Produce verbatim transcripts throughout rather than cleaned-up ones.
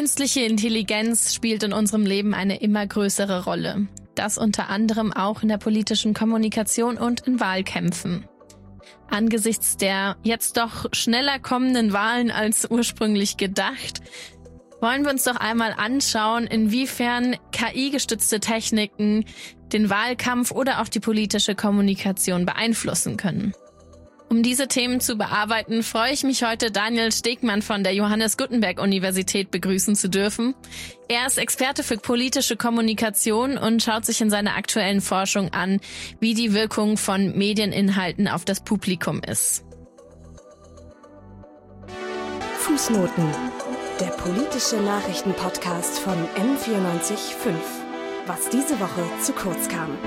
Künstliche Intelligenz spielt in unserem Leben eine immer größere Rolle. Das unter anderem auch in der politischen Kommunikation und in Wahlkämpfen. Angesichts der jetzt doch schneller kommenden Wahlen als ursprünglich gedacht, wollen wir uns doch einmal anschauen, inwiefern K I-gestützte Techniken den Wahlkampf oder auch die politische Kommunikation beeinflussen können. Um diese Themen zu bearbeiten, freue ich mich heute, Daniel Stegmann von der Johannes Gutenberg Universität begrüßen zu dürfen. Er ist Experte für politische Kommunikation und schaut sich in seiner aktuellen Forschung an, wie die Wirkung von Medieninhalten auf das Publikum ist. Fußnoten, der politische Nachrichtenpodcast von M vierundneunzig Komma fünf. Was diese Woche zu kurz kam.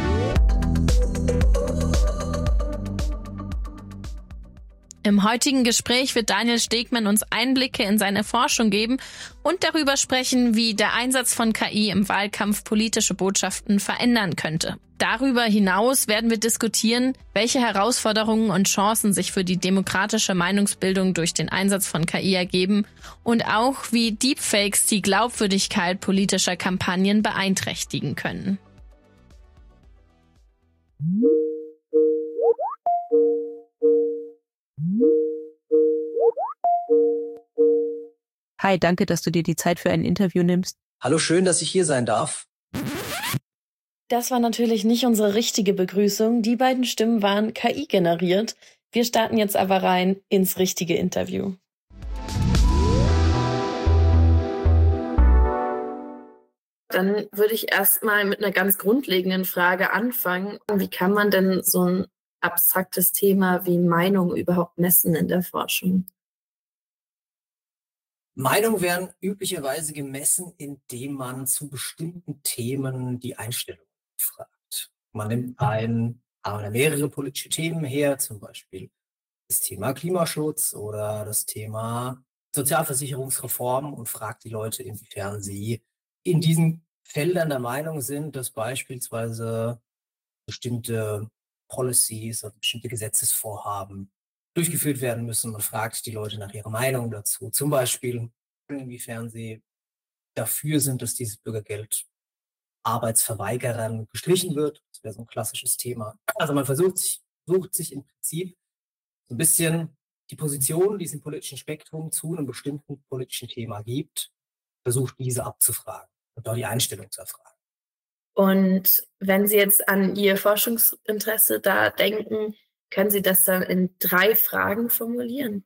Im heutigen Gespräch wird Daniel Stegmann uns Einblicke in seine Forschung geben und darüber sprechen, wie der Einsatz von K I im Wahlkampf politische Botschaften verändern könnte. Darüber hinaus werden wir diskutieren, welche Herausforderungen und Chancen sich für die demokratische Meinungsbildung durch den Einsatz von K I ergeben und auch, wie Deepfakes die Glaubwürdigkeit politischer Kampagnen beeinträchtigen können. Hi, danke, dass du dir die Zeit für ein Interview nimmst. Hallo, schön, dass ich hier sein darf. Das war natürlich nicht unsere richtige Begrüßung. Die beiden Stimmen waren K I generiert. Wir starten jetzt aber rein ins richtige Interview. Dann würde ich erstmal mit einer ganz grundlegenden Frage anfangen. Wie kann man denn so ein abstraktes Thema wie Meinung überhaupt messen in der Forschung? Meinungen werden üblicherweise gemessen, indem man zu bestimmten Themen die Einstellung fragt. Man nimmt ein oder mehrere politische Themen her, zum Beispiel das Thema Klimaschutz oder das Thema Sozialversicherungsreform und fragt die Leute, inwiefern sie in diesen Feldern der Meinung sind, dass beispielsweise bestimmte Policies oder bestimmte Gesetzesvorhaben durchgeführt werden müssen. Man fragt die Leute nach ihrer Meinung dazu. Zum Beispiel, inwiefern sie dafür sind, dass dieses Bürgergeld Arbeitsverweigerern gestrichen wird. Das wäre so ein klassisches Thema. Also man versucht sich, sucht sich im Prinzip so ein bisschen die Position, die es im politischen Spektrum zu einem bestimmten politischen Thema gibt, versucht diese abzufragen und da die Einstellung zu erfragen. Und wenn Sie jetzt an Ihr Forschungsinteresse da denken, können Sie das dann in drei Fragen formulieren?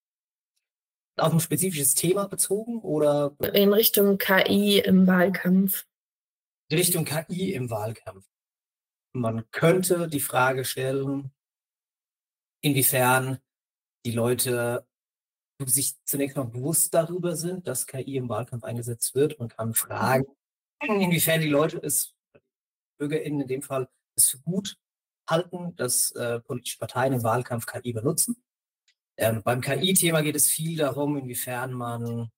Auf ein spezifisches Thema bezogen oder? In Richtung K I im Wahlkampf. In Richtung K I im Wahlkampf. Man könnte die Frage stellen, inwiefern die Leute sich zunächst mal bewusst darüber sind, dass K I im Wahlkampf eingesetzt wird. Man kann fragen, inwiefern die Leute es, BürgerInnen in dem Fall, es für gut halten, dass äh, politische Parteien im Wahlkampf K I benutzen. Ähm, beim K I-Thema geht es viel darum, inwiefern man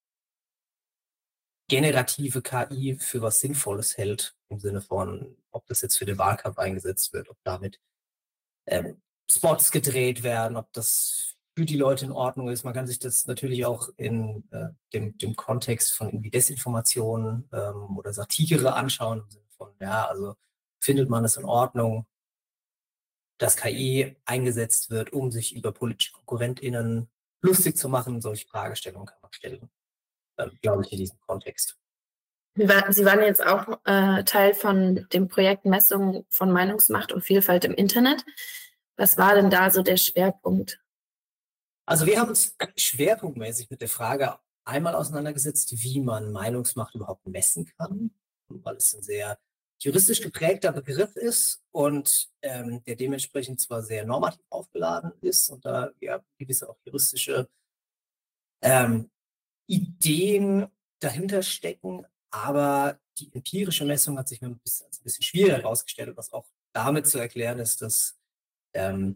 generative K I für was Sinnvolles hält, im Sinne von, ob das jetzt für den Wahlkampf eingesetzt wird, ob damit ähm, Spots gedreht werden, ob das für die Leute in Ordnung ist. Man kann sich das natürlich auch in äh, dem, dem Kontext von irgendwie Desinformation ähm, oder Satire anschauen, im Sinne von, ja, also findet man es in Ordnung, dass K I eingesetzt wird, um sich über politische KonkurrentInnen lustig zu machen. Solche Fragestellungen kann man stellen, ähm, glaube ich, in diesem Kontext. Sie waren jetzt auch äh, Teil von dem Projekt Messung von Meinungsmacht und Vielfalt im Internet. Was war denn da so der Schwerpunkt? Also wir haben uns schwerpunktmäßig mit der Frage einmal auseinandergesetzt, wie man Meinungsmacht überhaupt messen kann, weil es ein sehr juristisch geprägter Begriff ist und ähm, der dementsprechend zwar sehr normativ aufgeladen ist und da ja gewisse auch juristische ähm, Ideen dahinter stecken, aber die empirische Messung hat sich mir ein bisschen, ein bisschen schwieriger herausgestellt, was auch damit zu erklären ist, dass ähm,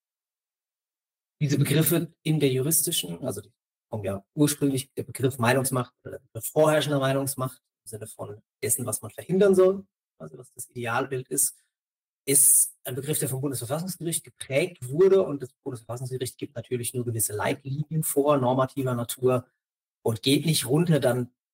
diese Begriffe in der juristischen, also die kommen ja ursprünglich der Begriff Meinungsmacht, oder der Begriff vorherrschender Meinungsmacht im Sinne von dessen, was man verhindern soll, also was das Idealbild ist, ist ein Begriff, der vom Bundesverfassungsgericht geprägt wurde und das Bundesverfassungsgericht gibt natürlich nur gewisse Leitlinien vor, normativer Natur und geht nicht runter dann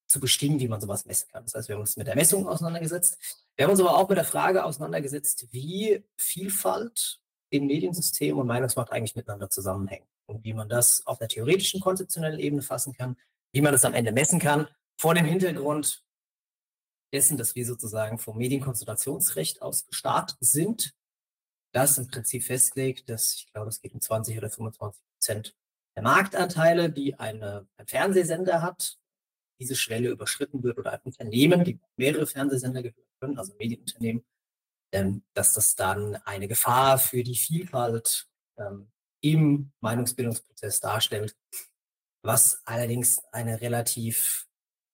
zu bestimmen, wie man sowas messen kann. Das heißt, wir haben uns mit der Messung auseinandergesetzt. Wir haben uns aber auch mit der Frage auseinandergesetzt, wie Vielfalt im Mediensystem und Meinungsmacht eigentlich miteinander zusammenhängen und wie man das auf der theoretischen, konzeptionellen Ebene fassen kann, wie man das am Ende messen kann, vor dem Hintergrund dessen, dass wir sozusagen vom Medienkonzentrationsrecht aus gestartet sind, das im Prinzip festlegt, dass, ich glaube, es geht um zwanzig oder fünfundzwanzig Prozent der Marktanteile, die eine, ein Fernsehsender hat, diese Schwelle überschritten wird oder ein Unternehmen, die mehrere Fernsehsender gehören können, also Medienunternehmen, ähm, dass das dann eine Gefahr für die Vielfalt ähm, im Meinungsbildungsprozess darstellt, was allerdings eine relativ,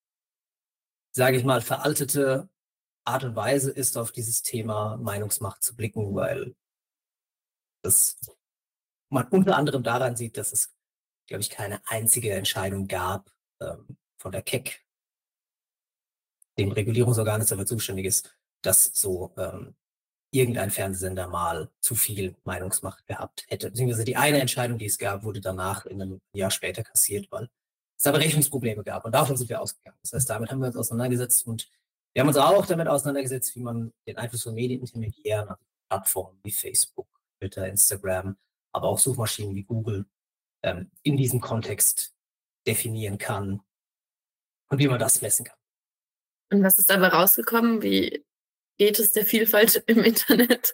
sage ich mal, veraltete Art und Weise ist, auf dieses Thema Meinungsmacht zu blicken, weil das man unter anderem daran sieht, dass es, glaube ich, keine einzige Entscheidung gab ähm, von der K E C, dem Regulierungsorgan, das dafür zuständig ist, dass so ähm, irgendein Fernsehsender mal zu viel Meinungsmacht gehabt hätte. Beziehungsweise die eine Entscheidung, die es gab, wurde danach in einem Jahr später kassiert, weil es da Berechnungsprobleme gab. Und davon sind wir ausgegangen. Das heißt, damit haben wir uns auseinandergesetzt und wir haben uns auch damit auseinandergesetzt, wie man den Einfluss von Medienintermediären, also Plattformen wie Facebook, Twitter, Instagram, aber auch Suchmaschinen wie Google ähm, in diesem Kontext definieren kann und wie man das messen kann. Und was ist dabei rausgekommen? Wie geht es der Vielfalt im Internet?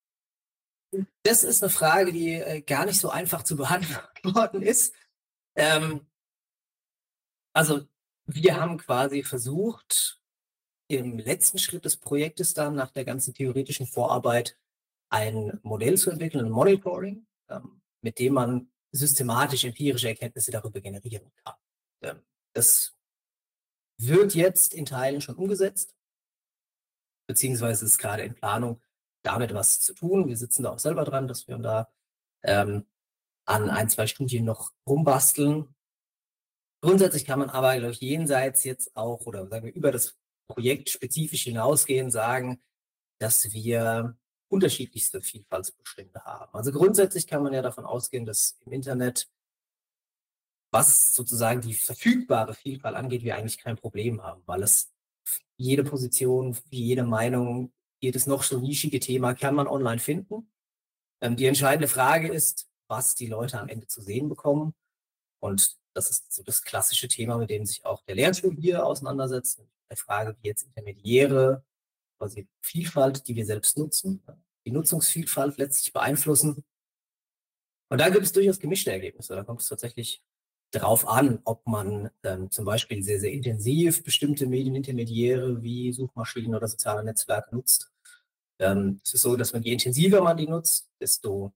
Das ist eine Frage, die äh, gar nicht so einfach zu beantworten ist. Ähm, also wir haben quasi versucht, im letzten Schritt des Projektes dann nach der ganzen theoretischen Vorarbeit ein Modell zu entwickeln, ein Monitoring, ähm, mit dem man systematisch empirische Erkenntnisse darüber generieren kann. Ähm, das wird jetzt in Teilen schon umgesetzt, beziehungsweise ist gerade in Planung, damit was zu tun. Wir sitzen da auch selber dran, dass wir da ähm, an ein, zwei Studien noch rumbasteln. Grundsätzlich kann man aber, glaube ich, jenseits jetzt auch, oder sagen wir über das Projekt spezifisch hinausgehen, sagen, dass wir unterschiedlichste Vielfaltsbestände haben. Also grundsätzlich kann man ja davon ausgehen, dass im Internet, was sozusagen die verfügbare Vielfalt angeht, wir eigentlich kein Problem haben, weil es jede Position, jede Meinung, jedes noch so nischige Thema kann man online finden. Ähm, die entscheidende Frage ist, was die Leute am Ende zu sehen bekommen. Und das ist so das klassische Thema, mit dem sich auch der Lehrstuhl hier auseinandersetzt. Die Frage, wie jetzt Intermediäre, quasi Vielfalt, die wir selbst nutzen, die Nutzungsvielfalt letztlich beeinflussen. Und da gibt es durchaus gemischte Ergebnisse. Da kommt es tatsächlich darauf an, ob man ähm, zum Beispiel sehr, sehr intensiv bestimmte Medienintermediäre wie Suchmaschinen oder soziale Netzwerke nutzt. Ähm, es ist so, dass man je intensiver man die nutzt, desto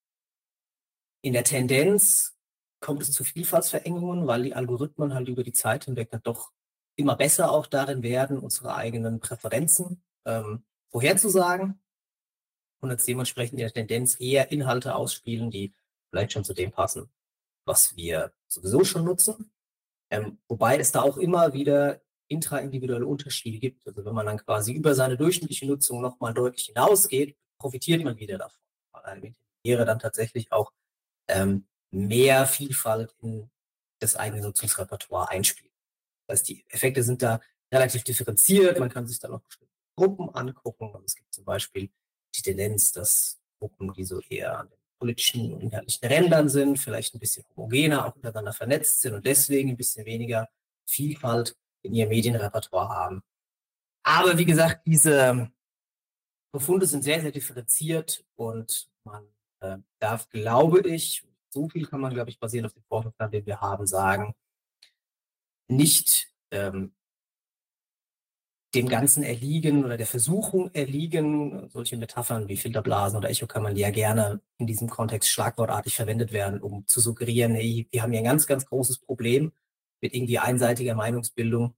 in der Tendenz kommt es zu Vielfaltsverengungen, weil die Algorithmen halt über die Zeit hinweg dann doch immer besser auch darin werden, unsere eigenen Präferenzen ähm, vorherzusagen und jetzt dementsprechend in der Tendenz eher Inhalte ausspielen, die vielleicht schon zu dem passen, was wir sowieso schon nutzen. Ähm, wobei es da auch immer wieder intraindividuelle Unterschiede gibt. Also wenn man dann quasi über seine durchschnittliche Nutzung nochmal deutlich hinausgeht, profitiert man wieder davon, weil Intermediäre dann tatsächlich auch ähm, mehr Vielfalt in das eigene Nutzungsrepertoire einspielen. Das heißt, die Effekte sind da relativ differenziert. Man kann sich dann auch bestimmte Gruppen angucken. Und es gibt zum Beispiel die Tendenz, dass Gruppen, die so eher an den politischen und inhaltlichen Rändern sind, vielleicht ein bisschen homogener, auch untereinander vernetzt sind und deswegen ein bisschen weniger Vielfalt in ihrem Medienrepertoire haben. Aber wie gesagt, diese Befunde sind sehr, sehr differenziert und man äh, darf, glaube ich, so viel kann man, glaube ich, basierend auf den Forschungsplan, den wir haben, sagen, nicht ähm, dem Ganzen erliegen oder der Versuchung erliegen, solche Metaphern wie Filterblasen oder Echokammern, die ja gerne in diesem Kontext schlagwortartig verwendet werden, um zu suggerieren, hey, wir haben hier ein ganz, ganz großes Problem mit irgendwie einseitiger Meinungsbildung,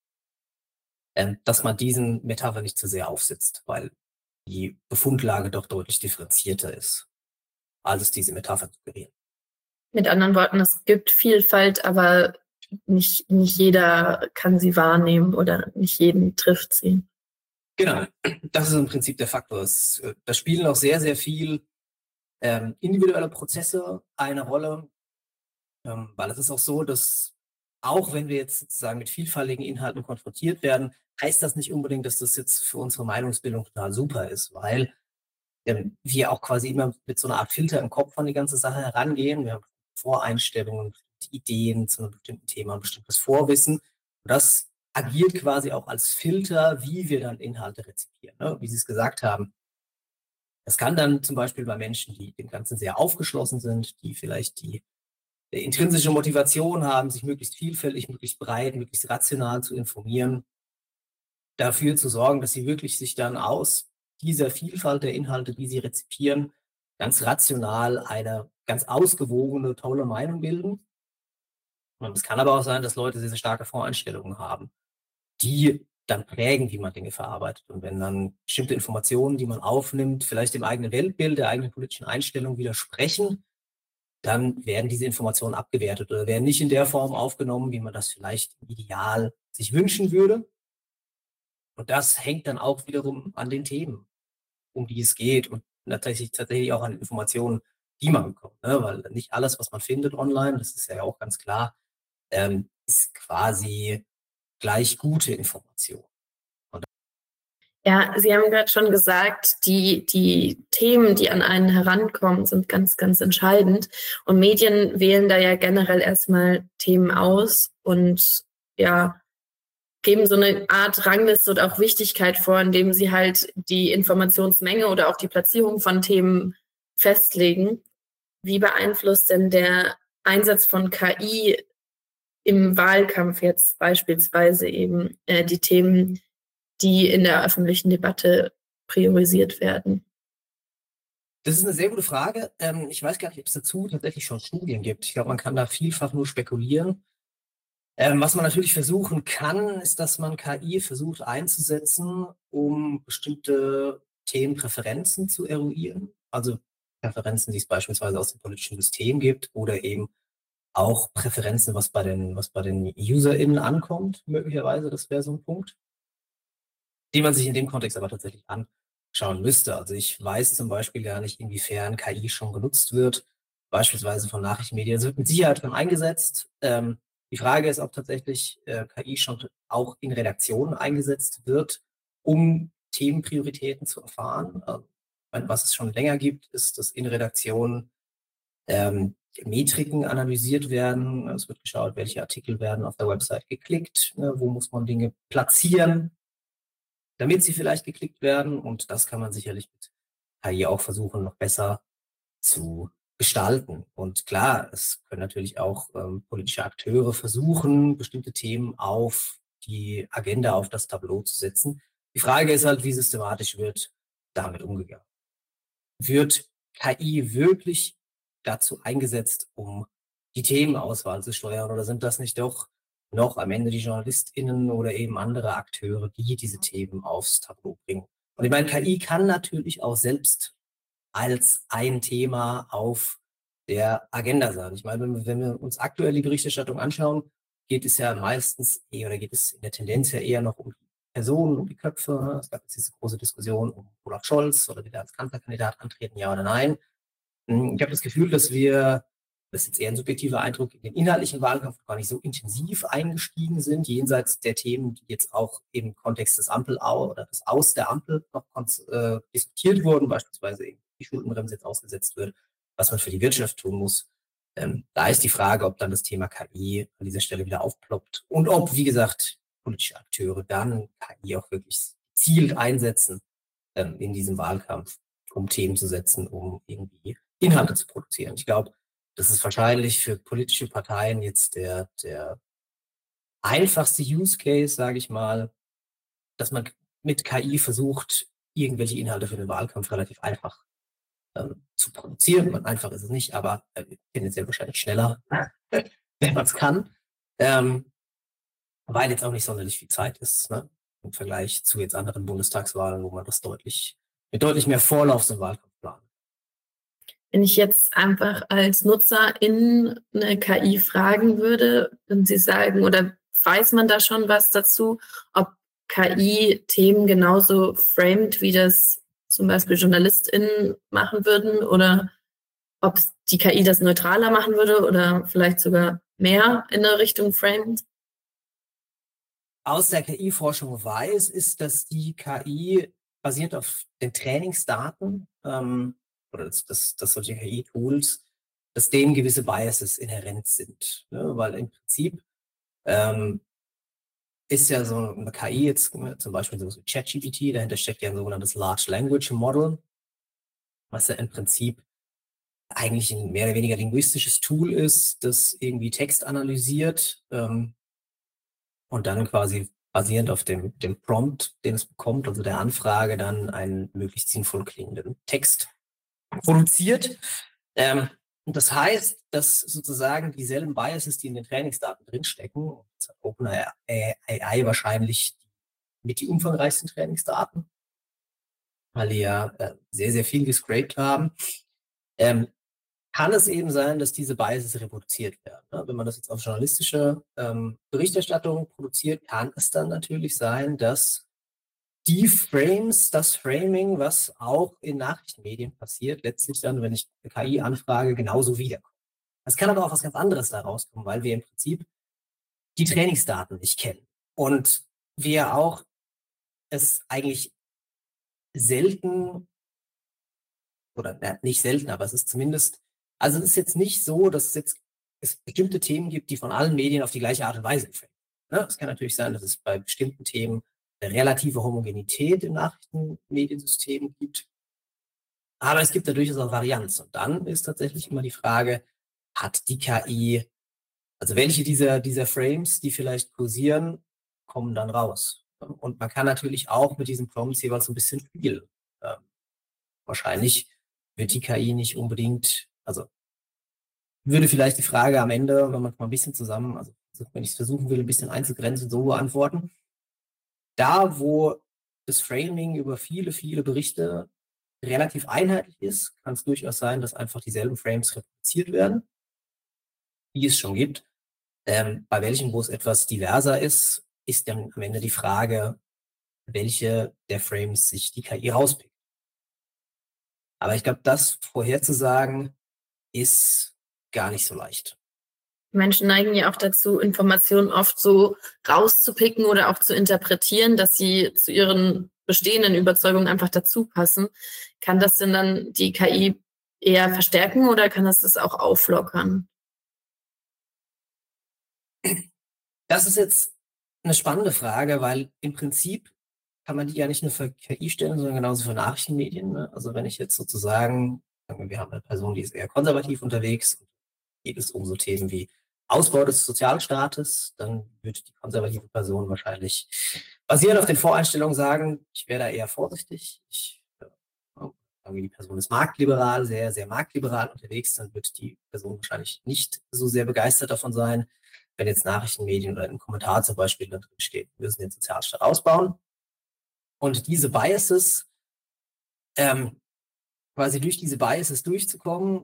ähm, dass man diesen Metapher nicht zu sehr aufsitzt, weil die Befundlage doch deutlich differenzierter ist, als es diese Metapher suggerieren. Mit anderen Worten, es gibt Vielfalt, aber nicht, nicht jeder kann sie wahrnehmen oder nicht jeden trifft sie. Genau, das ist im Prinzip der Faktor. Es, da spielen auch sehr, sehr viel ähm, individuelle Prozesse eine Rolle, ähm, weil es ist auch so, dass auch wenn wir jetzt sozusagen mit vielfältigen Inhalten konfrontiert werden, heißt das nicht unbedingt, dass das jetzt für unsere Meinungsbildung total super ist, weil ähm, wir auch quasi immer mit so einer Art Filter im Kopf an die ganze Sache herangehen. Wir haben Voreinstellungen, Ideen zu einem bestimmten Thema, ein bestimmtes Vorwissen. Und das agiert quasi auch als Filter, wie wir dann Inhalte rezipieren. Ne? Wie Sie es gesagt haben, das kann dann zum Beispiel bei Menschen, die dem Ganzen sehr aufgeschlossen sind, die vielleicht die intrinsische Motivation haben, sich möglichst vielfältig, möglichst breit, möglichst rational zu informieren, dafür zu sorgen, dass sie wirklich sich dann aus dieser Vielfalt der Inhalte, die sie rezipieren, ganz rational eine ganz ausgewogene, tolle Meinung bilden. Und es kann aber auch sein, dass Leute sehr, sehr starke Voreinstellungen haben, die dann prägen, wie man Dinge verarbeitet. Und wenn dann bestimmte Informationen, die man aufnimmt, vielleicht dem eigenen Weltbild, der eigenen politischen Einstellung widersprechen, dann werden diese Informationen abgewertet oder werden nicht in der Form aufgenommen, wie man das vielleicht im Ideal sich wünschen würde. Und das hängt dann auch wiederum an den Themen, um die es geht und tatsächlich, tatsächlich auch an Informationen, die man bekommt. Ne? Weil nicht alles, was man findet online, das ist ja auch ganz klar, ähm, ist quasi gleich gute Information. Ja, Sie haben gerade schon gesagt, die, die Themen, die an einen herankommen, sind ganz, ganz entscheidend. Und Medien wählen da ja generell erstmal Themen aus und ja, geben so eine Art Rangliste oder auch Wichtigkeit vor, indem sie halt die Informationsmenge oder auch die Platzierung von Themen festlegen. Wie beeinflusst denn der Einsatz von K I im Wahlkampf jetzt beispielsweise eben äh, die Themen, die in der öffentlichen Debatte priorisiert werden? Das ist eine sehr gute Frage. Ähm, ich weiß gar nicht, ob es dazu tatsächlich schon Studien gibt. Ich glaube, man kann da vielfach nur spekulieren. Ähm, was man natürlich versuchen kann, ist, dass man K I versucht einzusetzen, um bestimmte Themenpräferenzen zu eruieren. Also Präferenzen, die es beispielsweise aus dem politischen System gibt oder eben auch Präferenzen, was bei den, was bei den UserInnen ankommt, möglicherweise. Das wäre so ein Punkt, den man sich in dem Kontext aber tatsächlich anschauen müsste. Also ich weiß zum Beispiel gar nicht, inwiefern K I schon genutzt wird, beispielsweise von Nachrichtenmedien. Es wird mit Sicherheit schon eingesetzt. Ähm, die Frage ist, ob tatsächlich äh, K I schon auch in Redaktionen eingesetzt wird, um Themenprioritäten zu erfahren. Also, was es schon länger gibt, ist, dass in Redaktionen ähm, Metriken analysiert werden. Es wird geschaut, welche Artikel werden auf der Website geklickt, ne, wo muss man Dinge platzieren, damit sie vielleicht geklickt werden. Und das kann man sicherlich mit K I auch versuchen, noch besser zu gestalten. Und klar, es können natürlich auch ähm, politische Akteure versuchen, bestimmte Themen auf die Agenda, auf das Tableau zu setzen. Die Frage ist halt, wie systematisch wird damit umgegangen. Wird K I wirklich dazu eingesetzt, um die Themenauswahl zu steuern, oder sind das nicht doch noch am Ende die JournalistInnen oder eben andere Akteure, die diese Themen aufs Tableau bringen? Und ich meine, K I kann natürlich auch selbst als ein Thema auf der Agenda sein. Ich meine, wenn wir, wenn wir uns aktuell die Berichterstattung anschauen, geht es ja meistens eher, oder geht es in der Tendenz ja eher noch um die Personen, um die Köpfe. Es gab jetzt diese große Diskussion um Olaf Scholz, oder will er als Kanzlerkandidat antreten, ja oder nein. Ich habe das Gefühl, dass wir, das ist jetzt eher ein subjektiver Eindruck, in den inhaltlichen Wahlkampf gar nicht so intensiv eingestiegen sind, jenseits der Themen, die jetzt auch im Kontext des Ampel oder des Aus der Ampel noch äh, diskutiert wurden, beispielsweise eben die Schuldenbremse jetzt ausgesetzt wird, was man für die Wirtschaft tun muss. Ähm, da ist die Frage, ob dann das Thema K I an dieser Stelle wieder aufploppt und ob, wie gesagt, politische Akteure dann K I auch wirklich gezielt einsetzen ähm, in diesem Wahlkampf, um Themen zu setzen, um irgendwie Inhalte zu produzieren. Ich glaube, das ist wahrscheinlich für politische Parteien jetzt der, der einfachste Use Case, sage ich mal, dass man mit K I versucht, irgendwelche Inhalte für den Wahlkampf relativ einfach ähm, zu produzieren. Man, einfach ist es nicht, aber äh, tendenziell wahrscheinlich schneller, wenn man es kann. Ähm, weil jetzt auch nicht sonderlich viel Zeit ist, ne? Im Vergleich zu jetzt anderen Bundestagswahlen, wo man das deutlich, mit deutlich mehr Vorlauf im Wahlkampf plant. Wenn ich jetzt einfach als Nutzerin eine K I fragen würde, würden Sie sagen, oder weiß man da schon was dazu, ob K I Themen genauso framed, wie das zum Beispiel JournalistInnen machen würden, oder ob die K I das neutraler machen würde oder vielleicht sogar mehr in der Richtung framed? Aus der K I-Forschung weiß, ist, dass die K I basiert auf den Trainingsdaten ähm, oder dass, dass, dass solche K I-Tools, dass denen gewisse Biases inhärent sind. Ne? Weil im Prinzip ähm, ist ja so eine K I jetzt zum Beispiel so wie ChatGPT, dahinter steckt ja ein sogenanntes Large Language Model, was ja im Prinzip eigentlich ein mehr oder weniger linguistisches Tool ist, das irgendwie Text analysiert ähm, und dann quasi basierend auf dem, dem Prompt, den es bekommt, also der Anfrage, dann einen möglichst sinnvoll klingenden Text produziert. Ähm, und das heißt, dass sozusagen dieselben Biases, die in den Trainingsdaten drinstecken, das hat OpenAI wahrscheinlich mit die umfangreichsten Trainingsdaten, weil die ja äh, sehr, sehr viel gescraped haben, ähm, kann es eben sein, dass diese Biases reproduziert werden. Ne? Wenn man das jetzt auf journalistische ähm, Berichterstattung produziert, kann es dann natürlich sein, dass die Frames, das Framing, was auch in Nachrichtenmedien passiert, letztlich dann, wenn ich eine K I anfrage, genauso wiederkommt. Es kann aber auch was ganz anderes da rauskommen, weil wir im Prinzip die Trainingsdaten nicht kennen. Und wir auch es eigentlich selten, oder ja, nicht selten, aber es ist zumindest, also es ist jetzt nicht so, dass es jetzt es bestimmte Themen gibt, die von allen Medien auf die gleiche Art und Weise framen. Ne? Es kann natürlich sein, dass es bei bestimmten Themen eine relative Homogenität im Nachrichtenmediensystem gibt. Aber es gibt da durchaus auch Varianz. Und dann ist tatsächlich immer die Frage, hat die K I, also welche dieser, dieser Frames, die vielleicht kursieren, kommen dann raus. Und man kann natürlich auch mit diesen Prompts jeweils ein bisschen spielen. Ähm, wahrscheinlich wird die K I nicht unbedingt, also würde vielleicht die Frage am Ende, wenn man mal ein bisschen zusammen, also wenn ich es versuchen will, ein bisschen einzugrenzen, so beantworten. Da, wo das Framing über viele, viele Berichte relativ einheitlich ist, kann es durchaus sein, dass einfach dieselben Frames repliziert werden, die es schon gibt. Ähm, bei welchen, wo es etwas diverser ist, ist dann am Ende die Frage, welche der Frames sich die K I rauspickt. Aber ich glaube, das vorherzusagen, ist gar nicht so leicht. Menschen neigen ja auch dazu, Informationen oft so rauszupicken oder auch zu interpretieren, dass sie zu ihren bestehenden Überzeugungen einfach dazu passen. Kann das denn dann die K I eher verstärken oder kann das das auch auflockern? Das ist jetzt eine spannende Frage, weil im Prinzip kann man die ja nicht nur für K I stellen, sondern genauso für Nachrichtenmedien. Ne? Also wenn ich jetzt sozusagen, wir haben eine Person, die ist eher konservativ unterwegs, geht es um so Themen wie Ausbau des Sozialstaates, dann wird die konservative Person wahrscheinlich basierend auf den Voreinstellungen sagen, ich wäre da eher vorsichtig. Ich, äh, die Person ist marktliberal, sehr, sehr marktliberal unterwegs, dann wird die Person wahrscheinlich nicht so sehr begeistert davon sein, wenn jetzt Nachrichtenmedien oder im Kommentar zum Beispiel da drin steht, wir müssen den Sozialstaat ausbauen. Und diese Biases, ähm, quasi durch diese Biases durchzukommen,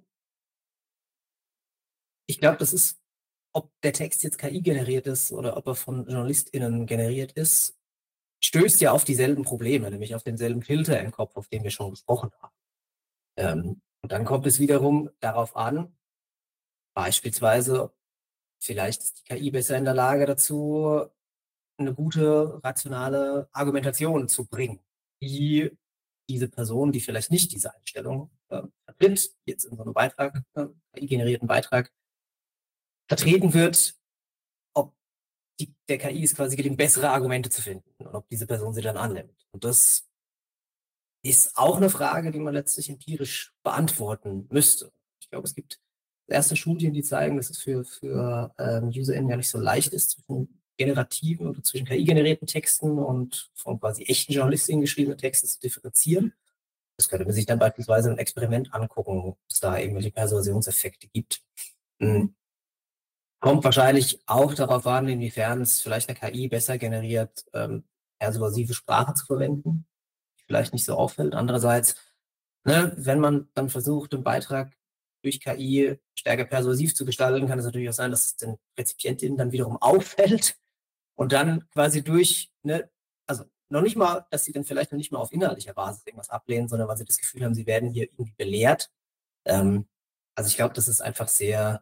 ich glaube, das ist, ob der Text jetzt K I generiert ist oder ob er von JournalistInnen generiert ist, stößt ja auf dieselben Probleme, nämlich auf denselben Filter im Kopf, auf den wir schon gesprochen haben. Ähm, und dann kommt es wiederum darauf an, beispielsweise, vielleicht ist die K I besser in der Lage dazu, eine gute, rationale Argumentation zu bringen, die diese Person, die vielleicht nicht diese Einstellung äh, vertritt, jetzt in so einem Beitrag, äh, K I-generierten Beitrag, vertreten wird, ob die, der K I es quasi gelingt, bessere Argumente zu finden und ob diese Person sie dann annimmt. Und das ist auch eine Frage, die man letztlich empirisch beantworten müsste. Ich glaube, es gibt erste Studien, die zeigen, dass es für, für ähm, UserInnen ja nicht so leicht ist, zwischen generativen oder zwischen K I-generierten Texten und von quasi echten JournalistInnen geschriebenen Texten zu differenzieren. Das könnte man sich dann beispielsweise ein Experiment angucken, ob es da irgendwelche Persuasionseffekte gibt. Mhm. Kommt wahrscheinlich auch darauf an, inwiefern es vielleicht eine K I besser generiert, ähm, persuasive Sprache zu verwenden, die vielleicht nicht so auffällt. Andererseits, ne, wenn man dann versucht, einen Beitrag durch K I stärker persuasiv zu gestalten, kann es natürlich auch sein, dass es den RezipientInnen dann wiederum auffällt und dann quasi durch, ne, also noch nicht mal, dass sie dann vielleicht noch nicht mal auf inhaltlicher Basis irgendwas ablehnen, sondern weil sie das Gefühl haben, sie werden hier irgendwie belehrt. Ähm, also ich glaube, das ist einfach sehr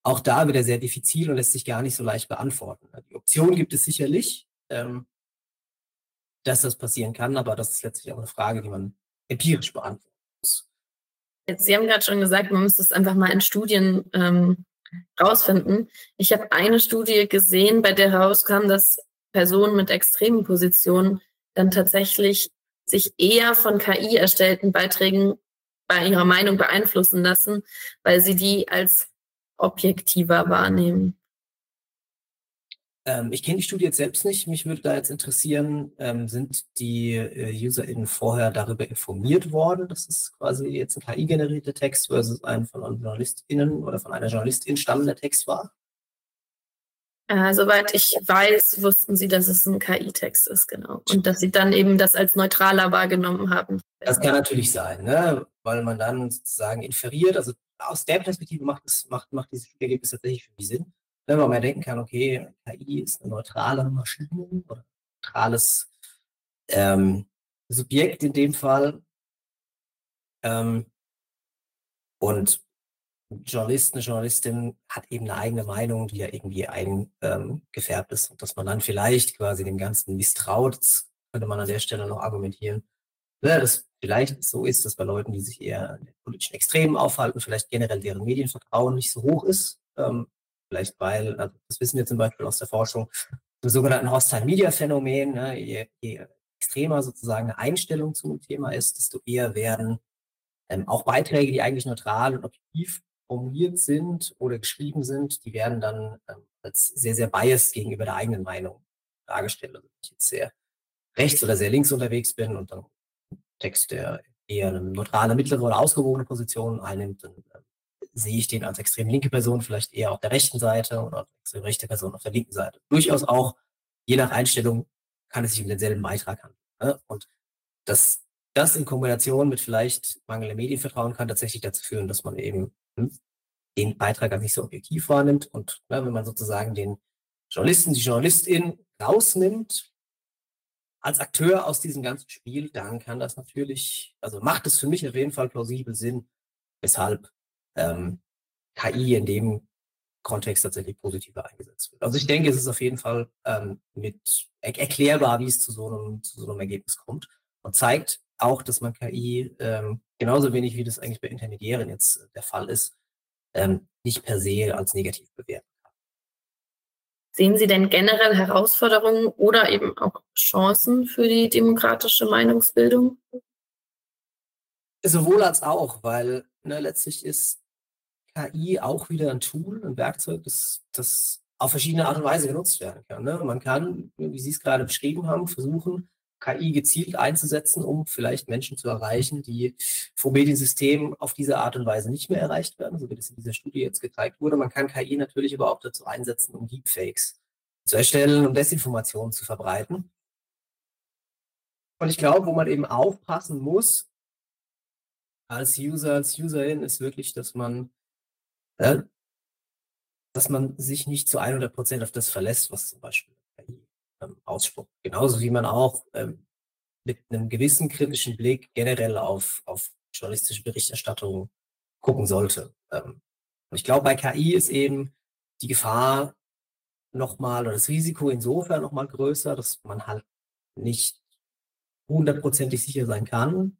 auch da wieder sehr diffizil und lässt sich gar nicht so leicht beantworten. Die Option gibt es sicherlich, ähm, dass das passieren kann, aber das ist letztlich auch eine Frage, die man empirisch beantworten muss. Sie haben gerade schon gesagt, man müsste es einfach mal in Studien ähm, rausfinden. Ich habe eine Studie gesehen, bei der herauskam, dass Personen mit extremen Positionen dann tatsächlich sich eher von K I erstellten Beiträgen bei ihrer Meinung beeinflussen lassen, weil sie die als objektiver wahrnehmen. Ähm, ich kenne die Studie jetzt selbst nicht. Mich würde da jetzt interessieren, ähm, sind die äh, UserInnen vorher darüber informiert worden, dass es quasi jetzt ein K I-generierter Text versus ein von JournalistInnen oder von einer Journalistin stammender Text war? Äh, soweit ich weiß, wussten sie, dass es ein K I-Text ist, genau. Und dass sie dann eben das als neutraler wahrgenommen haben. Das kann natürlich sein, ne? Weil man dann sozusagen inferiert. Also aus der Perspektive macht, es, macht, macht dieses Ergebnis tatsächlich für mich Sinn. Wenn man mal denken kann, okay, K I ist eine neutrale Maschine oder ein neutrales ähm, Subjekt in dem Fall. Ähm, und ein Journalist, eine Journalistin hat eben eine eigene Meinung, die ja irgendwie eingefärbt ähm, ist. Und dass man dann vielleicht quasi dem Ganzen misstraut, das könnte man an der Stelle noch argumentieren. Ja, dass vielleicht so ist, dass bei Leuten, die sich eher in den politischen Extremen aufhalten, vielleicht generell deren Medienvertrauen nicht so hoch ist. Ähm, vielleicht weil, also das wissen wir zum Beispiel aus der Forschung, im sogenannten Hostile-Media-Phänomen, ne, je, je extremer sozusagen eine Einstellung zum Thema ist, desto eher werden ähm, auch Beiträge, die eigentlich neutral und objektiv formuliert sind oder geschrieben sind, die werden dann ähm, als sehr, sehr biased gegenüber der eigenen Meinung dargestellt. Also wenn ich jetzt sehr rechts oder sehr links unterwegs bin und dann Text, der eher eine neutrale, mittlere oder ausgewogene Position einnimmt, dann äh, sehe ich den als extrem linke Person vielleicht eher auf der rechten Seite oder als extrem rechte Person auf der linken Seite. Durchaus auch, je nach Einstellung, kann es sich um denselben Beitrag handeln. Ne? Und das, das in Kombination mit vielleicht mangelndem Medienvertrauen kann tatsächlich dazu führen, dass man eben hm, den Beitrag als nicht so objektiv wahrnimmt. Und ne, wenn man sozusagen den Journalisten, die Journalistin rausnimmt, als Akteur aus diesem ganzen Spiel, dann kann das natürlich, also macht es für mich auf jeden Fall plausibel Sinn, weshalb ähm, K I in dem Kontext tatsächlich positiver eingesetzt wird. Also ich denke, es ist auf jeden Fall ähm, mit er erklärbar, wie es zu so, einem, zu so einem Ergebnis kommt und zeigt auch, dass man K I ähm, genauso wenig, wie das eigentlich bei Intermediären jetzt der Fall ist, ähm, nicht per se als negativ bewerten. Sehen Sie denn generell Herausforderungen oder eben auch Chancen für die demokratische Meinungsbildung? Sowohl als auch, weil ne, letztlich ist K I auch wieder ein Tool, ein Werkzeug, das, das auf verschiedene Art und Weise genutzt werden kann. Ne? Man kann, wie Sie es gerade beschrieben haben, versuchen, K I gezielt einzusetzen, um vielleicht Menschen zu erreichen, die vom Mediensystem auf diese Art und Weise nicht mehr erreicht werden, so wie das in dieser Studie jetzt gezeigt wurde. Man kann K I natürlich aber auch dazu einsetzen, um Deepfakes zu erstellen, um Desinformationen zu verbreiten. Und ich glaube, wo man eben aufpassen muss, als User, als Userin, ist wirklich, dass man, äh, dass man sich nicht zu hundert Prozent auf das verlässt, was zum Beispiel K I ähm, ausspuckt. Genauso wie man auch ähm, mit einem gewissen kritischen Blick generell auf, auf journalistische Berichterstattung gucken sollte. Ähm, und ich glaube, bei K I ist eben die Gefahr nochmal oder das Risiko insofern nochmal größer, dass man halt nicht hundertprozentig sicher sein kann,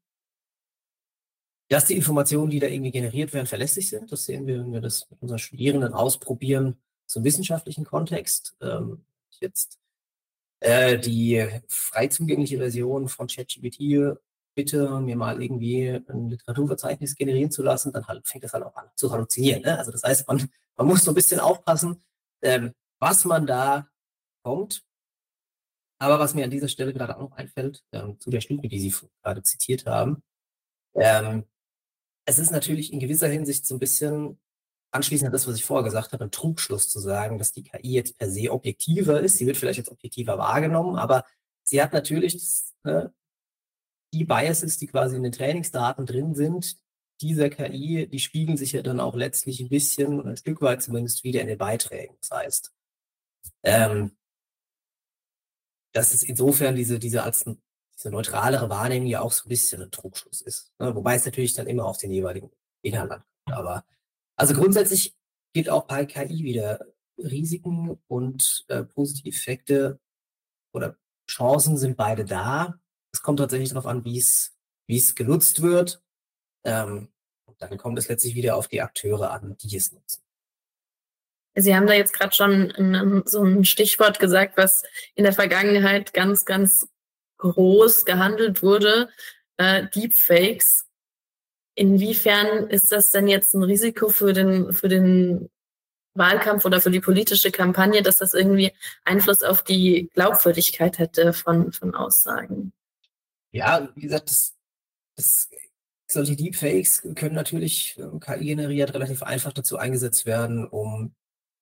dass die Informationen, die da irgendwie generiert werden, verlässlich sind. Das sehen wir, wenn wir das mit unseren Studierenden ausprobieren, zum wissenschaftlichen Kontext. Ähm, jetzt äh, die frei zugängliche Version von ChatGPT bitte mir mal irgendwie ein Literaturverzeichnis generieren zu lassen, dann halt, fängt das halt auch an zu halluzinieren. Ne? Also das heißt, man, man muss so ein bisschen aufpassen, ähm, was man da kommt. Aber was mir an dieser Stelle gerade auch noch einfällt, ähm, zu der Studie, die Sie gerade zitiert haben, ähm, es ist natürlich in gewisser Hinsicht so ein bisschen, anschließend an das, was ich vorher gesagt habe, ein Trugschluss zu sagen, dass die K I jetzt per se objektiver ist. Sie wird vielleicht jetzt objektiver wahrgenommen, aber sie hat natürlich das, ne, die Biases, die quasi in den Trainingsdaten drin sind, dieser K I, die spiegeln sich ja dann auch letztlich ein bisschen, ein Stück weit zumindest, wieder in den Beiträgen. Das heißt, ähm, dass es insofern diese, diese als diese neutralere Wahrnehmung ja auch so ein bisschen ein Trugschluss ist. Ne? Wobei es natürlich dann immer auf den jeweiligen Inhalt ankommt. Aber also grundsätzlich gibt auch bei K I wieder Risiken und äh, positive Effekte oder Chancen sind beide da. Es kommt tatsächlich darauf an, wie es wie es genutzt wird. Ähm, und dann kommt es letztlich wieder auf die Akteure an, die es nutzen. Sie haben da jetzt gerade schon ein, so ein Stichwort gesagt, was in der Vergangenheit ganz, ganz groß gehandelt wurde, äh, Deepfakes. Inwiefern ist das denn jetzt ein Risiko für den, für den Wahlkampf oder für die politische Kampagne, dass das irgendwie Einfluss auf die Glaubwürdigkeit hätte von, von Aussagen? Ja, wie gesagt, das, das, solche Deepfakes können natürlich äh, K I generiert relativ einfach dazu eingesetzt werden, um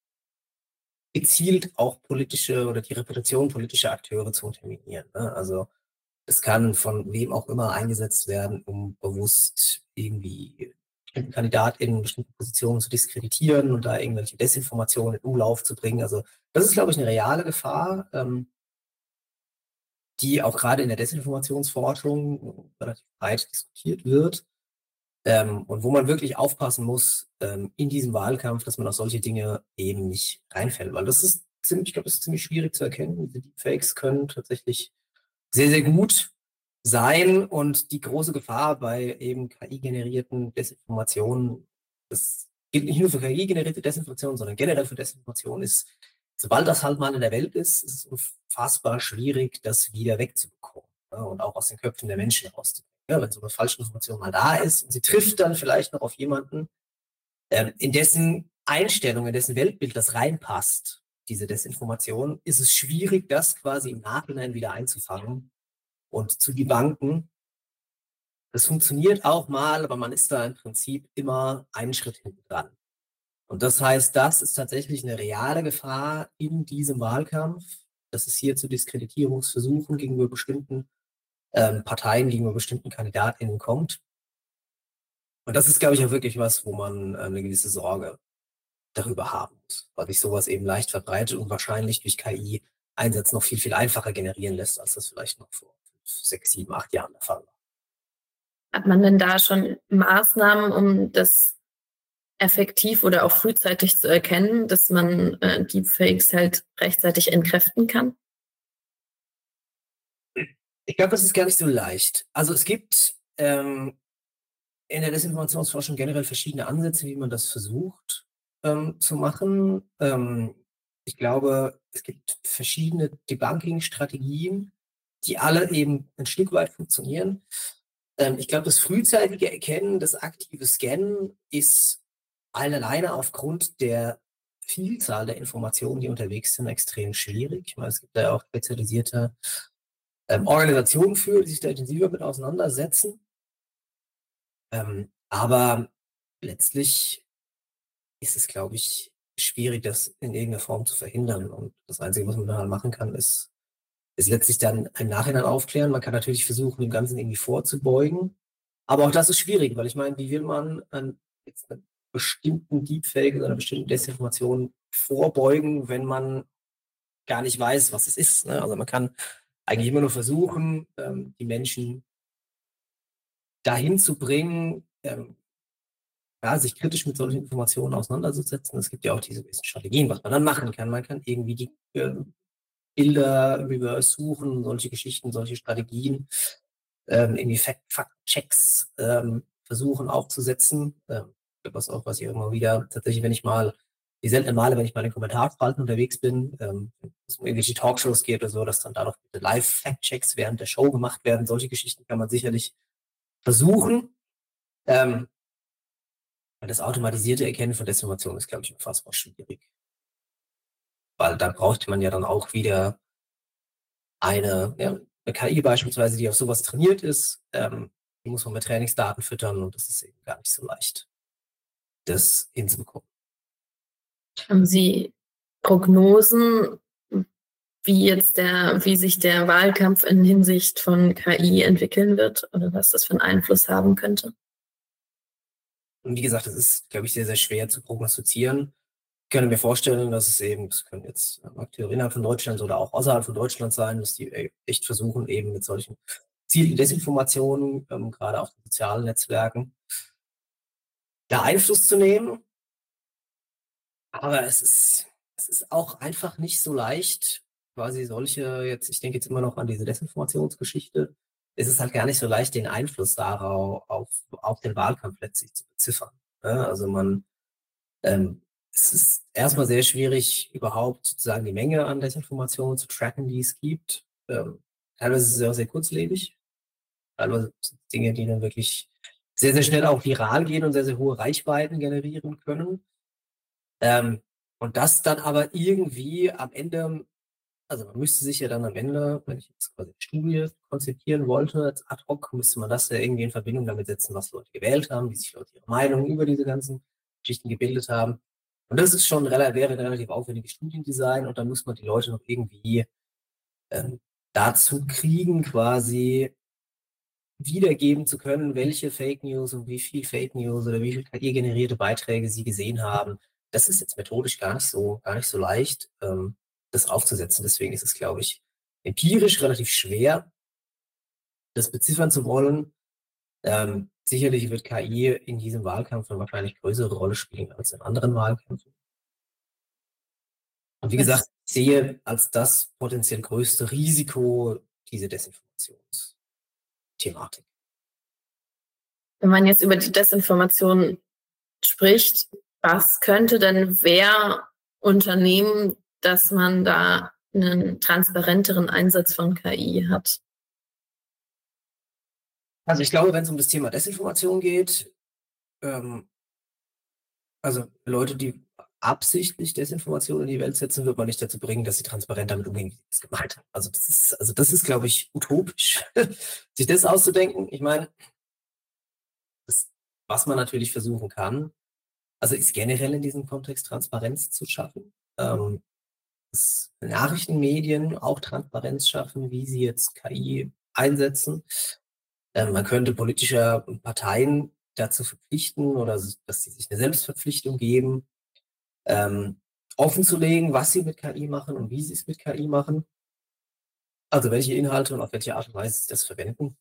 gezielt auch politische oder die Reputation politischer Akteure zu unterminieren. Ne? Also es kann von wem auch immer eingesetzt werden, um bewusst irgendwie bestimmte KandidatInnen in bestimmten Positionen zu diskreditieren und da irgendwelche Desinformationen in Umlauf zu bringen. Also das ist, glaube ich, eine reale Gefahr, ähm, die auch gerade in der Desinformationsforschung relativ breit diskutiert wird. Ähm, und wo man wirklich aufpassen muss ähm, in diesem Wahlkampf, dass man auf solche Dinge eben nicht reinfällt. Weil das ist ziemlich, ich glaube, das ist ziemlich schwierig zu erkennen. Diese Deepfakes können tatsächlich sehr, sehr gut sein. Und die große Gefahr bei eben K I-generierten Desinformationen, das gilt nicht nur für K I-generierte Desinformation, sondern generell für Desinformation, ist, sobald das halt mal in der Welt ist, ist es unfassbar schwierig, das wieder wegzubekommen. Ja, und auch aus den Köpfen der Menschen rauszubringen. Ja, wenn so eine falsche Information mal da ist und sie trifft dann vielleicht noch auf jemanden, ähm, in dessen Einstellung, in dessen Weltbild das reinpasst, diese Desinformation, ist es schwierig, das quasi im Nachhinein wieder einzufangen und zu debunken. Das funktioniert auch mal, aber man ist da im Prinzip immer einen Schritt hinten dran. Und das heißt, das ist tatsächlich eine reale Gefahr in diesem Wahlkampf, dass es hier zu Diskreditierungsversuchen gegenüber bestimmten ähm, Parteien, gegenüber bestimmten KandidatInnen kommt. Und das ist, glaube ich, auch wirklich was, wo man äh, eine gewisse Sorge darüber haben muss, weil sich sowas eben leicht verbreitet und wahrscheinlich durch K I-Einsatz noch viel, viel einfacher generieren lässt, als das vielleicht noch vor fünf, sechs, sieben, acht Jahren der Fall war. Hat man denn da schon Maßnahmen, um das effektiv oder auch frühzeitig zu erkennen, dass man äh, Deepfakes halt rechtzeitig entkräften kann? Ich glaube, das ist gar nicht so leicht. Also es gibt ähm, in der Desinformationsforschung generell verschiedene Ansätze, wie man das versucht ähm, zu machen. Ähm, ich glaube, es gibt verschiedene Debunking-Strategien, die alle eben ein Stück weit funktionieren. Ähm, ich glaube, das frühzeitige Erkennen, das aktive Scannen ist alleine aufgrund der Vielzahl der Informationen, die unterwegs sind, extrem schwierig. Ich meine, es gibt da ja auch spezialisierte ähm, Organisationen für, die sich da intensiver mit auseinandersetzen. Ähm, aber letztlich ist es, glaube ich, schwierig, das in irgendeiner Form zu verhindern. Und das Einzige, was man dann machen kann, ist, ist letztlich dann im Nachhinein aufklären. Man kann natürlich versuchen, dem Ganzen irgendwie vorzubeugen. Aber auch das ist schwierig, weil ich meine, wie will man an jetzt einer bestimmten Deepfake oder einer bestimmten Desinformation vorbeugen, wenn man gar nicht weiß, was es ist. Ne? Also man kann eigentlich immer nur versuchen, ähm, die Menschen dahin zu bringen, ähm, ja, sich kritisch mit solchen Informationen auseinanderzusetzen. Es gibt ja auch diese gewissen Strategien, was man dann machen kann. Man kann irgendwie die äh, Bilder reverse suchen, solche Geschichten, solche Strategien, ähm, irgendwie Fact-Checks ähm, versuchen aufzusetzen. Ähm, was auch, was ich immer wieder tatsächlich, wenn ich mal, die seltenen Male, wenn ich mal in den Kommentarspalten unterwegs bin, ähm, wenn es um irgendwelche Talkshows geht oder so, dass dann da noch Live-Fact-Checks während der Show gemacht werden. Solche Geschichten kann man sicherlich versuchen. Ähm, das automatisierte Erkennen von Desinformation ist, glaube ich, unfassbar schwierig. Weil da braucht man ja dann auch wieder eine, ja, eine K I beispielsweise, die auf sowas trainiert ist. Ähm, die muss man mit Trainingsdaten füttern und das ist eben gar nicht so leicht, das hinzubekommen. Haben Sie Prognosen, wie jetzt der, wie sich der Wahlkampf in Hinsicht von K I entwickeln wird oder was das für einen Einfluss haben könnte? Und wie gesagt, das ist, glaube ich, sehr, sehr schwer zu prognostizieren. Ich könnte mir vorstellen, dass es eben, das können jetzt Akteure innerhalb von Deutschland oder auch außerhalb von Deutschland sein, dass die echt versuchen, eben mit solchen gezielten Desinformationen, ähm, gerade auf den sozialen Netzwerken, da Einfluss zu nehmen. Aber es ist, es ist auch einfach nicht so leicht, quasi solche, jetzt, ich denke jetzt immer noch an diese Desinformationsgeschichte, es ist halt gar nicht so leicht, den Einfluss darauf auf, auf den Wahlkampf letztlich zu beziffern. Ja, also man, ähm, es ist erstmal sehr schwierig, überhaupt sozusagen die Menge an Desinformationen zu tracken, die es gibt. Ähm, teilweise ist es auch sehr kurzlebig. Teilweise sind es Dinge, die dann wirklich sehr, sehr schnell auch viral gehen und sehr, sehr hohe Reichweiten generieren können. Ähm, und das dann aber irgendwie am Ende, also man müsste sich ja dann am Ende, wenn ich jetzt quasi eine Studie konzipieren wollte, als ad hoc, müsste man das ja irgendwie in Verbindung damit setzen, was Leute gewählt haben, wie sich Leute ihre Meinung über diese ganzen Geschichten gebildet haben. Und das ist schon wäre ein relativ aufwendiges Studiendesign und dann muss man die Leute noch irgendwie ähm, dazu kriegen, quasi wiedergeben zu können, welche Fake News und wie viel Fake News oder wie viel K I-generierte Beiträge sie gesehen haben. Das ist jetzt methodisch gar nicht so, gar nicht so leicht, ähm, das aufzusetzen. Deswegen ist es, glaube ich, empirisch relativ schwer, das beziffern zu wollen. Ähm, sicherlich wird K I in diesem Wahlkampf eine wahrscheinlich größere Rolle spielen als in anderen Wahlkämpfen. Und wie gesagt, ich sehe als das potenziell größte Risiko diese Desinformationsthematik. Wenn man jetzt über die Desinformation spricht, was könnte denn wer unternehmen, dass man da einen transparenteren Einsatz von K I hat? Also ich glaube, wenn es um das Thema Desinformation geht, ähm, also Leute, die absichtlich Desinformation in die Welt setzen, wird man nicht dazu bringen, dass sie transparent damit umgehen, wie sie es gemeint haben. Also das ist, also das ist, glaube ich, utopisch, sich das auszudenken. Ich meine, das, was man natürlich versuchen kann, also ist generell in diesem Kontext Transparenz zu schaffen. Ähm, dass Nachrichtenmedien auch Transparenz schaffen, wie sie jetzt K I einsetzen. Ähm, man könnte politische Parteien dazu verpflichten oder dass sie sich eine Selbstverpflichtung geben, ähm, offenzulegen, was sie mit K I machen und wie sie es mit K I machen. Also welche Inhalte und auf welche Art und Weise sie das verwenden.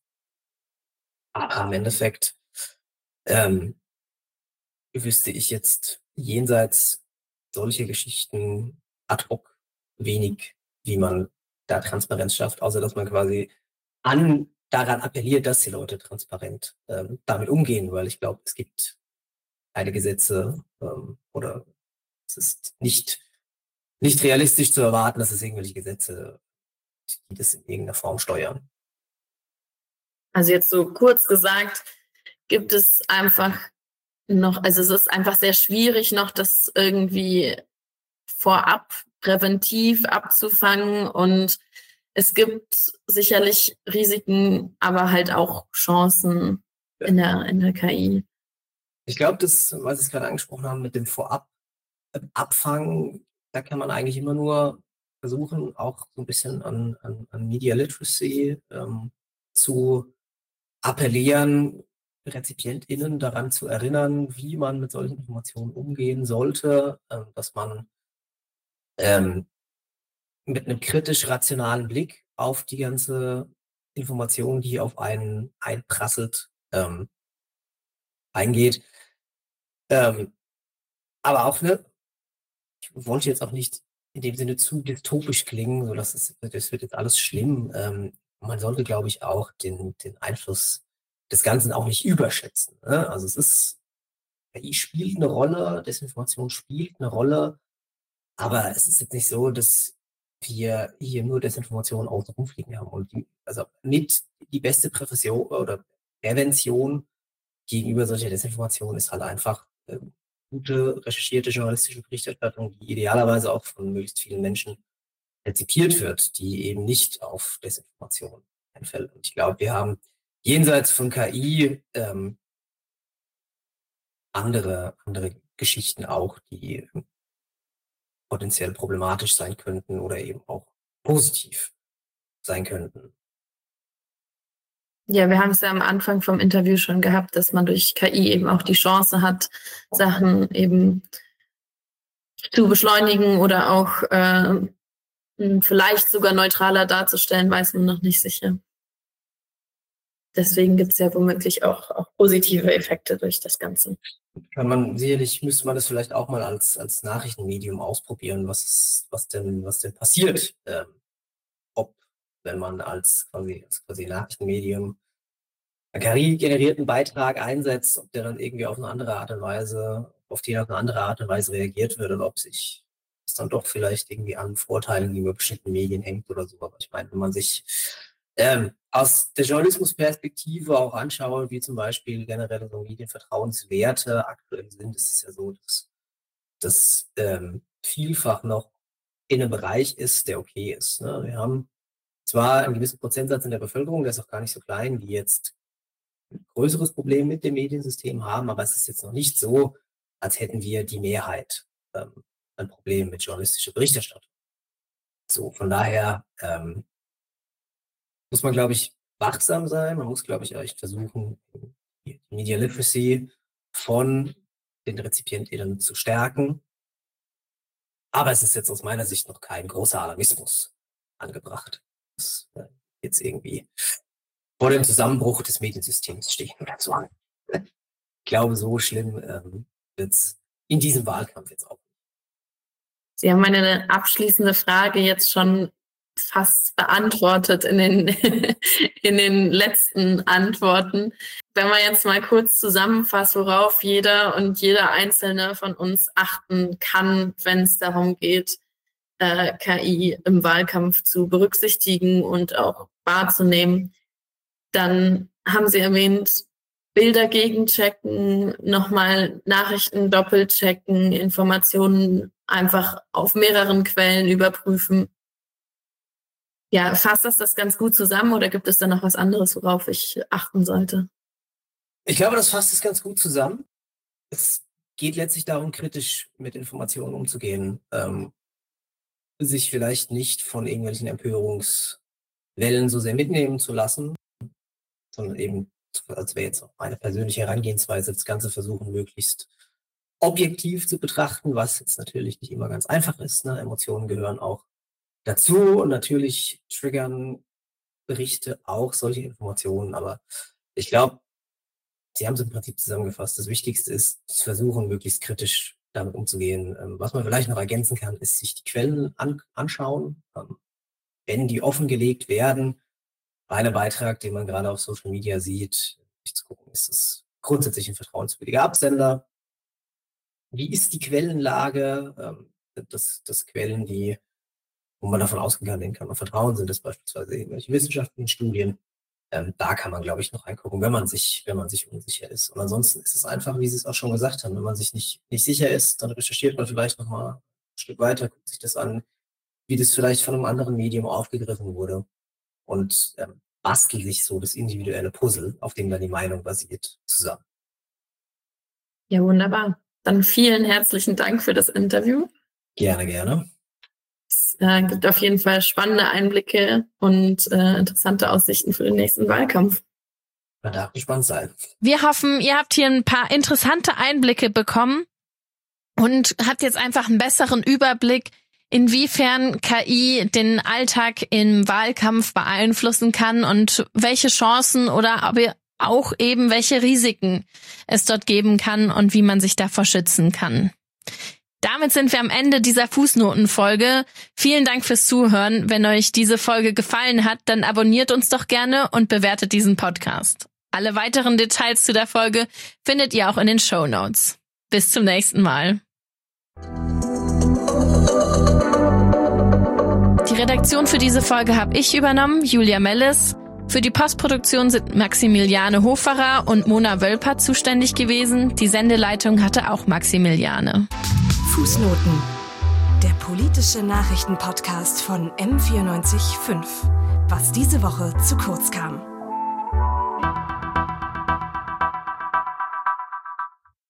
Aber im Endeffekt ähm, wüsste ich jetzt jenseits solcher Geschichten ad hoc wenig, wie man da Transparenz schafft, außer dass man quasi an, daran appelliert, dass die Leute transparent ähm, damit umgehen, weil ich glaube, es gibt keine Gesetze ähm, oder es ist nicht, nicht realistisch zu erwarten, dass es irgendwelche Gesetze, die das in irgendeiner Form steuern. Also jetzt so kurz gesagt, gibt es einfach noch, also es ist einfach sehr schwierig, noch das irgendwie vorab präventiv abzufangen und es gibt sicherlich Risiken, aber halt auch Chancen ja. in der, in der K I. Ich glaube, das, was Sie es gerade angesprochen haben, mit dem Vorab abfangen, da kann man eigentlich immer nur versuchen, auch so ein bisschen an, an, an Media Literacy ähm, zu appellieren, RezipientInnen daran zu erinnern, wie man mit solchen Informationen umgehen sollte, ähm, dass man ähm, mit einem kritisch-rationalen Blick auf die ganze Information, die auf einen einprasselt, ähm, eingeht. Ähm, aber auch, ne, ich wollte jetzt auch nicht in dem Sinne zu dystopisch klingen, so dass es, das wird jetzt alles schlimm. Ähm, man sollte, glaube ich, auch den, den Einfluss des Ganzen auch nicht überschätzen. Ne? Also es ist, K I spielt eine Rolle, Desinformation spielt eine Rolle, aber es ist jetzt nicht so, dass wir hier nur Desinformation außen rumfliegen haben. Und die, also mit die beste Prävention oder Prävention gegenüber solcher Desinformation ist halt einfach ähm, gute, recherchierte journalistische Berichterstattung, die idealerweise auch von möglichst vielen Menschen rezipiert wird, die eben nicht auf Desinformation einfällt. Und ich glaube, wir haben jenseits von K I ähm, andere, andere Geschichten auch, die potenziell problematisch sein könnten oder eben auch positiv sein könnten. Ja, wir haben es ja am Anfang vom Interview schon gehabt, dass man durch K I eben auch die Chance hat, Sachen eben zu beschleunigen oder auch äh, vielleicht sogar neutraler darzustellen, weiß man noch nicht sicher. deswegen gibt es ja womöglich auch, auch positive Effekte durch das Ganze. Kann man, sicherlich müsste man das vielleicht auch mal als, als Nachrichtenmedium ausprobieren, was, ist, was, denn, was denn passiert. Ähm, ob, wenn man als quasi, als quasi Nachrichtenmedium einen K I-generierten Beitrag einsetzt, ob der dann irgendwie auf eine andere Art und Weise, auf die auf eine andere Art und Weise reagiert wird oder ob sich das dann doch vielleicht irgendwie an Vorteilen gegenüber bestimmten Medien hängt oder so. Aber ich meine, wenn man sich ähm, aus der Journalismusperspektive auch anschaue, wie zum Beispiel generell so Medienvertrauenswerte aktuell sind, ist es ja so, dass das ähm, vielfach noch in einem Bereich ist, der okay ist. Ne? Wir haben zwar einen gewissen Prozentsatz in der Bevölkerung, der ist auch gar nicht so klein, die jetzt ein größeres Problem mit dem Mediensystem haben, aber es ist jetzt noch nicht so, als hätten wir die Mehrheit ähm, ein Problem mit journalistischer Berichterstattung. So, von daher ähm, muss man, glaube ich, wachsam sein. Man muss, glaube ich, echt versuchen, die Media Literacy von den RezipientInnen zu stärken. Aber es ist jetzt aus meiner Sicht noch kein großer Alarmismus angebracht. Das äh, jetzt irgendwie vor dem Zusammenbruch des Mediensystems stehen oder so. Ich glaube, so schlimm ähm, wird es in diesem Wahlkampf jetzt auch. Sie haben meine abschließende Frage jetzt schon fast beantwortet in den, in den letzten Antworten. Wenn man jetzt mal kurz zusammenfasst, worauf jeder und jeder Einzelne von uns achten kann, wenn es darum geht, äh, K I im Wahlkampf zu berücksichtigen und auch wahrzunehmen, dann haben Sie erwähnt, Bilder gegenchecken, nochmal Nachrichten doppelt checken, Informationen einfach auf mehreren Quellen überprüfen. Ja, fasst das das ganz gut zusammen oder gibt es da noch was anderes, worauf ich achten sollte? Ich glaube, das fasst es ganz gut zusammen. Es geht letztlich darum, kritisch mit Informationen umzugehen, ähm, sich vielleicht nicht von irgendwelchen Empörungswellen so sehr mitnehmen zu lassen, sondern eben, als wäre jetzt auch meine persönliche Herangehensweise, das Ganze versuchen, möglichst objektiv zu betrachten, was jetzt natürlich nicht immer ganz einfach ist. Ne? Emotionen gehören auch dazu und natürlich triggern Berichte auch solche Informationen, aber ich glaube, Sie haben es im Prinzip zusammengefasst. Das Wichtigste ist, zu versuchen, möglichst kritisch damit umzugehen. Was man vielleicht noch ergänzen kann, ist, sich die Quellen an, anschauen. Wenn die offengelegt werden, bei einem Beitrag, den man gerade auf Social Media sieht, sich zu gucken, ist es grundsätzlich ein vertrauenswürdiger Absender? Wie ist die Quellenlage? Das, das Quellen, die, wo man davon ausgehen kann, man vertrauen, sind das beispielsweise irgendwelche wissenschaftlichen Studien. Ähm, da kann man, glaube ich, noch reingucken, wenn man sich, wenn man sich unsicher ist. Und ansonsten ist es einfach, wie Sie es auch schon gesagt haben, wenn man sich nicht, nicht sicher ist, dann recherchiert man vielleicht nochmal ein Stück weiter, guckt sich das an, wie das vielleicht von einem anderen Medium aufgegriffen wurde und ähm, bastelt sich so das individuelle Puzzle, auf dem dann die Meinung basiert, zusammen. Ja, wunderbar. Dann vielen herzlichen Dank für das Interview. Gerne, gerne. Es äh, gibt auf jeden Fall spannende Einblicke und äh, interessante Aussichten für den nächsten Wahlkampf. Man darf gespannt sein. Wir hoffen, ihr habt hier ein paar interessante Einblicke bekommen und habt jetzt einfach einen besseren Überblick, inwiefern K I den Alltag im Wahlkampf beeinflussen kann und welche Chancen oder aber auch eben welche Risiken es dort geben kann und wie man sich davor schützen kann. Damit sind wir am Ende dieser Fußnotenfolge. Vielen Dank fürs Zuhören. Wenn euch diese Folge gefallen hat, dann abonniert uns doch gerne und bewertet diesen Podcast. Alle weiteren Details zu der Folge findet ihr auch in den Shownotes. Bis zum nächsten Mal. Die Redaktion für diese Folge habe ich übernommen, Julia Mellis. Für die Postproduktion sind Maximiliane Hoferer und Mona Wölper zuständig gewesen. Die Sendeleitung hatte auch Maximiliane. Fußnoten. Der politische Nachrichtenpodcast von M vierundneunzig Komma fünf. Was diese Woche zu kurz kam.